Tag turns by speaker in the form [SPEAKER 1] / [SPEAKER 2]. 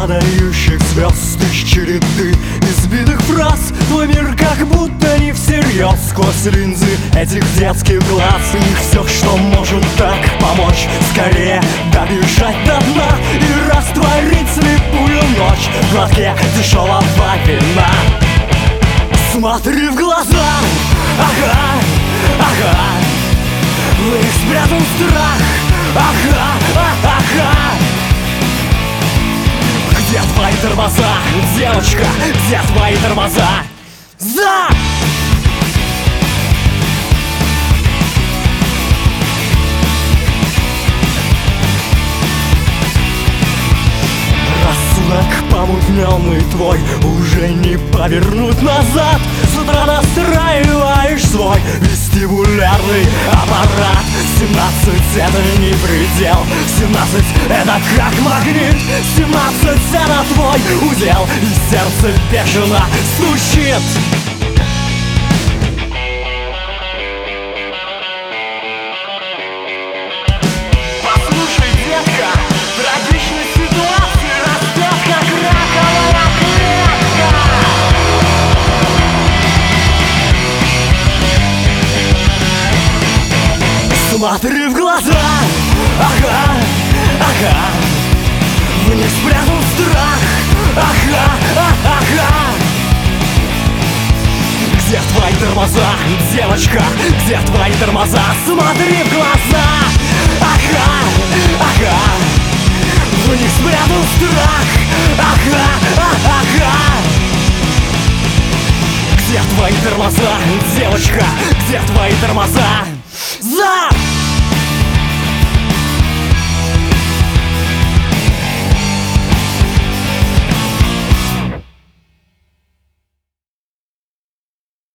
[SPEAKER 1] падающих звезд из череды избитых фраз. Твой мир как будто не всерьез. Сквозь линзы этих детских глаз и все, что может так помочь, скорее добежать до дна и растворить слепую ночь в глотке дешевого вина. Смотри в глаза, ага, ага, в них спрятан страх, ага, ага. Где твои тормоза, девочка, где твои тормоза? За! Рассудок помутненный твой уже не повернуть назад. С утра настраиваешь свой вестибулярный аппарат. 17 это не предел, 17 это как магнит, 17 это твой удел, и сердце бешено стучит. Послушай, детка, трагичная ситуация растет как раковая клетка. Смотри в глаза, ага, ага, в них спрятан страх, ага, ага. Где твои тормоза, девочка, где твои тормоза? Смотри в глаза, ага, ага, в них спрятан страх, ага, ага. Где твои тормоза, девочка, где твои тормоза?